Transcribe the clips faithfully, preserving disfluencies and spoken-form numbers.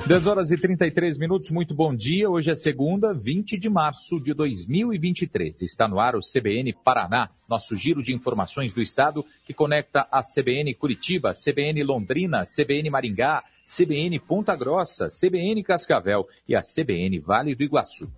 dez horas e trinta e três minutos, muito bom dia. Hoje é segunda, vinte de março de dois mil e vinte e três. Está no ar o C B N Paraná, nosso giro de informações do estado que conecta a C B N Curitiba, C B N Londrina, C B N Maringá, C B N Ponta Grossa, C B N Cascavel e a C B N Vale do Iguaçu.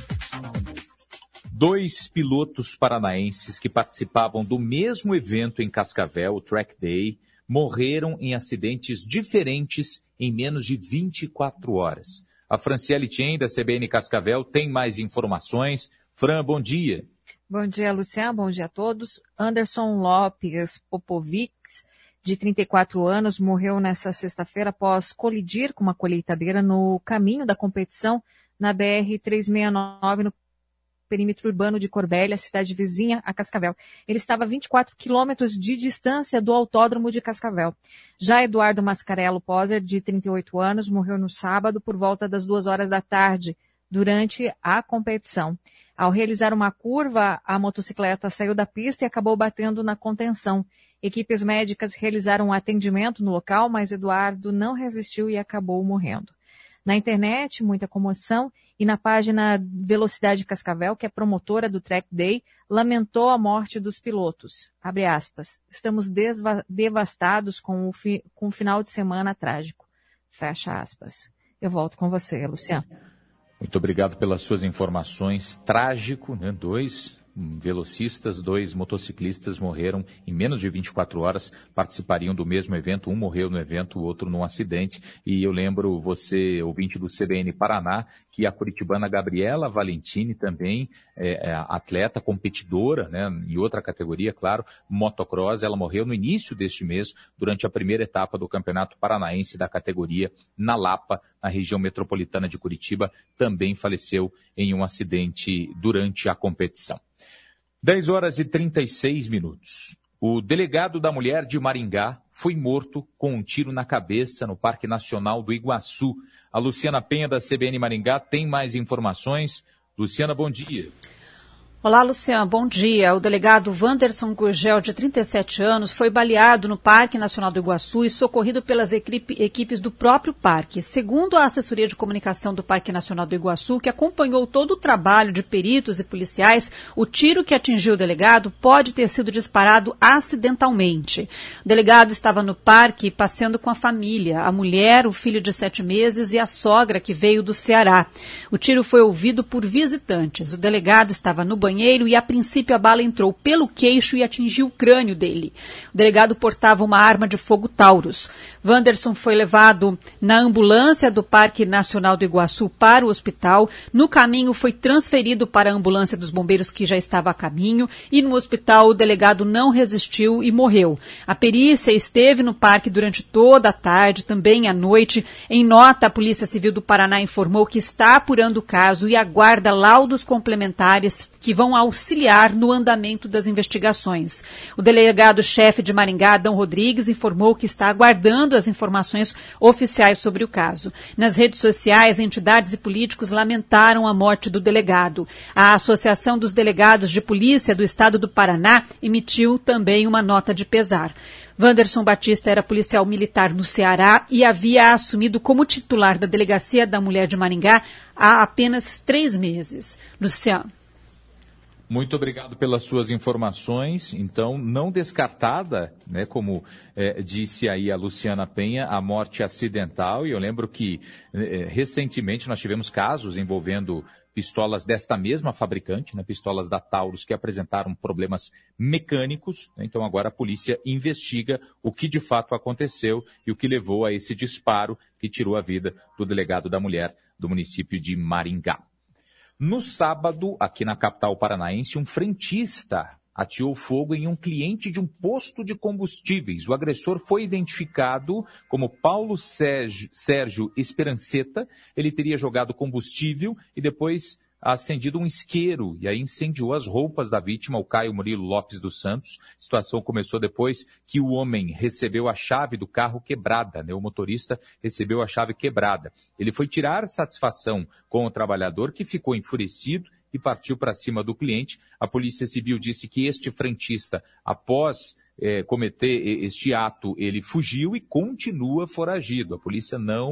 Dois pilotos paranaenses que participavam do mesmo evento em Cascavel, o Track Day, morreram em acidentes diferentes em menos de vinte e quatro horas. A Franciele Tien, da C B N Cascavel, tem mais informações. Fran, bom dia. Bom dia, Luciano. Bom dia a todos. Anderson Lopes Popovic, de trinta e quatro anos, morreu nesta sexta-feira após colidir com uma colheitadeira no caminho da competição na B R trezentos e sessenta e nove, no perímetro urbano de Corbélia, cidade vizinha a Cascavel. Ele estava a vinte e quatro quilômetros de distância do autódromo de Cascavel. Já Eduardo Mascarello Poser, de trinta e oito anos, morreu no sábado por volta das duas horas da tarde, durante a competição. Ao realizar uma curva, a motocicleta saiu da pista e acabou batendo na contenção. Equipes médicas realizaram um atendimento no local, mas Eduardo não resistiu e acabou morrendo. Na internet, muita comoção, e na página Velocidade Cascavel, que é promotora do Track Day, lamentou a morte dos pilotos. Abre aspas. Estamos desva- devastados com o, fi- com o final de semana trágico. Fecha aspas. Eu volto com você, Luciano. Muito obrigado pelas suas informações. Trágico, né? Dois velocistas, dois motociclistas morreram em menos de vinte e quatro horas, participariam do mesmo evento, um morreu no evento, o outro num acidente, e eu lembro você, ouvinte do C B N Paraná, que a curitibana Gabriela Valentini também é, é atleta, competidora, né, em outra categoria, claro, motocross, ela morreu no início deste mês, durante a primeira etapa do Campeonato Paranaense da categoria na Lapa, na região metropolitana de Curitiba, também faleceu em um acidente durante a competição. dez horas e trinta e seis minutos. O delegado da mulher de Maringá foi morto com um tiro na cabeça no Parque Nacional do Iguaçu. A Luciana Penha, da C B N Maringá, tem mais informações. Luciana, bom dia. Olá, Luciano, bom dia. O delegado Wanderson Gurgel, de trinta e sete anos, foi baleado no Parque Nacional do Iguaçu e socorrido pelas equipe, equipes do próprio parque. Segundo a assessoria de comunicação do Parque Nacional do Iguaçu, que acompanhou todo o trabalho de peritos e policiais, o tiro que atingiu o delegado pode ter sido disparado acidentalmente. O delegado estava no parque passeando com a família, a mulher, o filho de sete meses e a sogra, que veio do Ceará. O tiro foi ouvido por visitantes. O delegado estava no banheiro e, a princípio, a bala entrou pelo queixo e atingiu o crânio dele. O delegado portava uma arma de fogo Taurus. Wanderson foi levado na ambulância do Parque Nacional do Iguaçu para o hospital. No caminho, foi transferido para a ambulância dos bombeiros, que já estava a caminho, e no hospital o delegado não resistiu e morreu. A perícia esteve no parque durante toda a tarde, também à noite. Em nota, a Polícia Civil do Paraná informou que está apurando o caso e aguarda laudos complementares que vão auxiliar no andamento das investigações. O delegado-chefe de Maringá, Adão Rodrigues, informou que está aguardando as informações oficiais sobre o caso. Nas redes sociais, entidades e políticos lamentaram a morte do delegado. A Associação dos Delegados de Polícia do Estado do Paraná emitiu também uma nota de pesar. Wanderson Batista era policial militar no Ceará e havia assumido como titular da Delegacia da Mulher de Maringá há apenas três meses. Luciano. Muito obrigado pelas suas informações. Então, não descartada, né, como é, disse aí a Luciana Penha, a morte acidental. E eu lembro que é, recentemente nós tivemos casos envolvendo pistolas desta mesma fabricante, né, pistolas da Taurus, que apresentaram problemas mecânicos. Né, então, agora a polícia investiga o que de fato aconteceu e o que levou a esse disparo que tirou a vida do delegado da mulher do município de Maringá. No sábado, aqui na capital paranaense, um frentista ateou fogo em um cliente de um posto de combustíveis. O agressor foi identificado como Paulo Sérgio, Sérgio Esperanceta. Ele teria jogado combustível e depois acendido um isqueiro e aí incendiou as roupas da vítima, o Caio Murilo Lopes dos Santos. A situação começou depois que o homem recebeu a chave do carro quebrada, né? O motorista recebeu a chave quebrada. Ele foi tirar satisfação com o trabalhador, que ficou enfurecido e partiu para cima do cliente. A Polícia Civil disse que este frentista, após é, cometer este ato, ele fugiu e continua foragido. A polícia não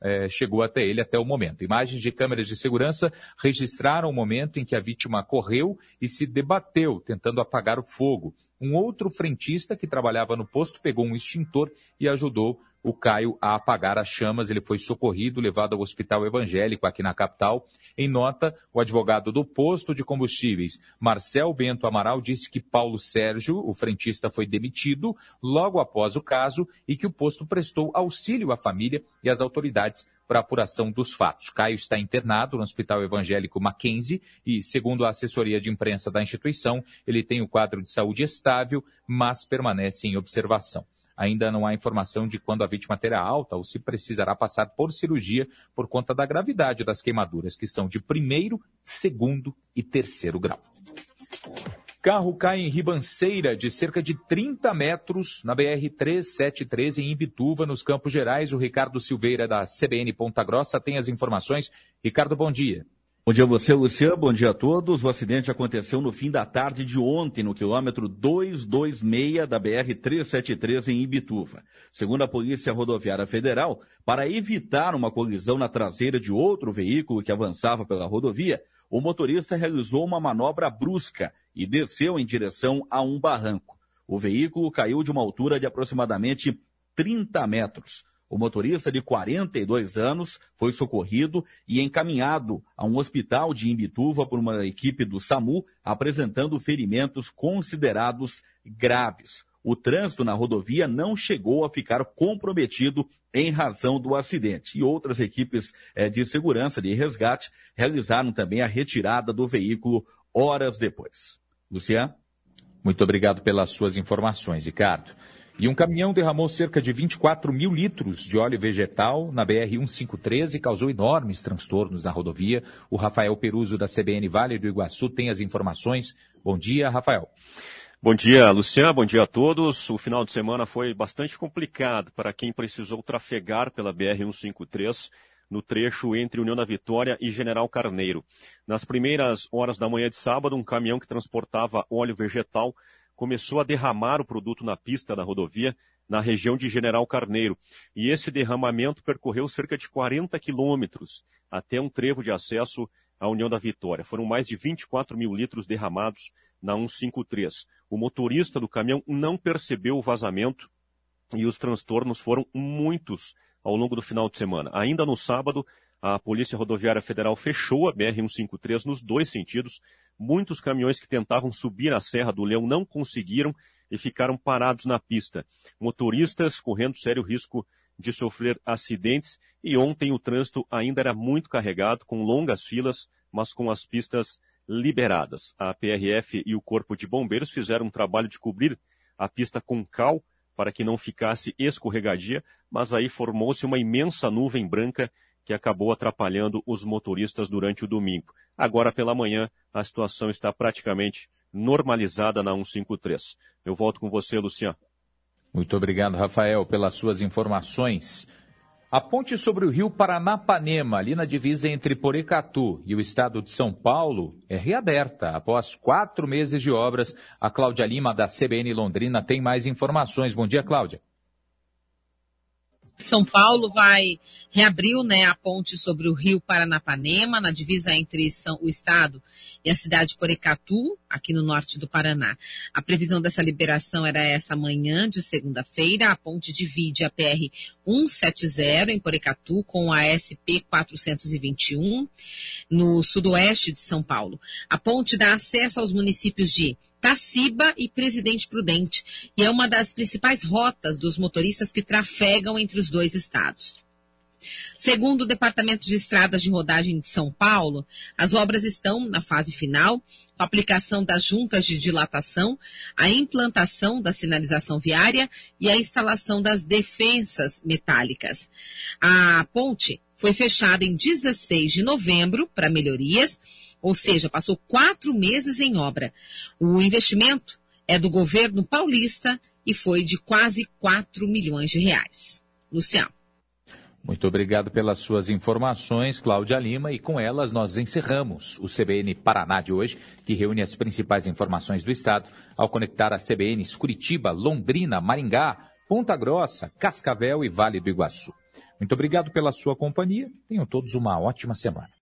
eh, chegou até ele até o momento. Imagens de câmeras de segurança registraram o momento em que a vítima correu e se debateu, tentando apagar o fogo. Um outro frentista que trabalhava no posto pegou um extintor e ajudou o Caio a apagar as chamas. Ele foi socorrido, levado ao Hospital Evangélico aqui na capital. Em nota, o advogado do posto de combustíveis, Marcel Bento Amaral, disse que Paulo Sérgio, o frentista, foi demitido logo após o caso e que o posto prestou auxílio à família e às autoridades para a apuração dos fatos. Caio está internado no Hospital Evangélico Mackenzie e, segundo a assessoria de imprensa da instituição, ele tem o quadro de saúde estável, mas permanece em observação. Ainda não há informação de quando a vítima terá alta ou se precisará passar por cirurgia por conta da gravidade das queimaduras, que são de primeiro, segundo e terceiro grau. Carro cai em ribanceira de cerca de trinta metros na B R trezentos e setenta e três em Imbituva, nos Campos Gerais. O Ricardo Silveira, da C B N Ponta Grossa, tem as informações. Ricardo, bom dia. Bom dia a você, Luciano. Bom dia a todos. O acidente aconteceu no fim da tarde de ontem, no quilômetro duzentos e vinte e seis da B R trezentos e setenta e três em Imbituva. Segundo a Polícia Rodoviária Federal, para evitar uma colisão na traseira de outro veículo que avançava pela rodovia, o motorista realizou uma manobra brusca e desceu em direção a um barranco. O veículo caiu de uma altura de aproximadamente trinta metros. O motorista, de quarenta e dois anos, foi socorrido e encaminhado a um hospital de Imbituva por uma equipe do SAMU, apresentando ferimentos considerados graves. O trânsito na rodovia não chegou a ficar comprometido em razão do acidente. E outras equipes eh, de segurança de resgate realizaram também a retirada do veículo horas depois. Luciano? Muito obrigado pelas suas informações, Ricardo. E um caminhão derramou cerca de vinte e quatro mil litros de óleo vegetal na B R cento e cinquenta e três e causou enormes transtornos na rodovia. O Rafael Peruso, da C B N Vale do Iguaçu, tem as informações. Bom dia, Rafael. Bom dia, Luciano. Bom dia a todos. O final de semana foi bastante complicado para quem precisou trafegar pela B R cento e cinquenta e três no trecho entre União da Vitória e General Carneiro. Nas primeiras horas da manhã de sábado, um caminhão que transportava óleo vegetal começou a derramar o produto na pista da rodovia, na região de General Carneiro. E esse derramamento percorreu cerca de quarenta quilômetros até um trevo de acesso à União da Vitória. Foram mais de vinte e quatro mil litros derramados na cento e cinquenta e três. O motorista do caminhão não percebeu o vazamento e os transtornos foram muitos ao longo do final de semana. Ainda no sábado, a Polícia Rodoviária Federal fechou a B R cento e cinquenta e três nos dois sentidos. Muitos caminhões que tentavam subir a Serra do Leão não conseguiram e ficaram parados na pista. Motoristas correndo sério risco de sofrer acidentes, e ontem o trânsito ainda era muito carregado, com longas filas, mas com as pistas liberadas. A P R F e o Corpo de Bombeiros fizeram um trabalho de cobrir a pista com cal para que não ficasse escorregadia, mas aí formou-se uma imensa nuvem branca que acabou atrapalhando os motoristas durante o domingo. Agora pela manhã, a situação está praticamente normalizada na cento e cinquenta e três. Eu volto com você, Luciano. Muito obrigado, Rafael, pelas suas informações. A ponte sobre o rio Paranapanema, ali na divisa entre Porecatu e o estado de São Paulo, é reaberta após quatro meses de obras. A Cláudia Lima, da C B N Londrina, tem mais informações. Bom dia, Cláudia. São Paulo vai reabriu, né, a ponte sobre o rio Paranapanema, na divisa entre São, o estado e a cidade de Porecatu, aqui no norte do Paraná. A previsão dessa liberação era essa manhã de segunda-feira. A ponte divide a P R cento e setenta em Porecatu com a S P quatrocentos e vinte e um no sudoeste de São Paulo. A ponte dá acesso aos municípios de Taciba e Presidente Prudente, e é uma das principais rotas dos motoristas que trafegam entre os dois estados. Segundo o Departamento de Estradas de Rodagem de São Paulo, as obras estão na fase final, com a aplicação das juntas de dilatação, a implantação da sinalização viária e a instalação das defensas metálicas. A ponte foi fechada em dezesseis de novembro para melhorias, ou seja, passou quatro meses em obra. O investimento é do governo paulista e foi de quase quatro milhões de reais. Luciano. Muito obrigado pelas suas informações, Cláudia Lima, e com elas nós encerramos o C B N Paraná de hoje, que reúne as principais informações do estado ao conectar as C B Ns Curitiba, Londrina, Maringá, Ponta Grossa, Cascavel e Vale do Iguaçu. Muito obrigado pela sua companhia. Tenham todos uma ótima semana.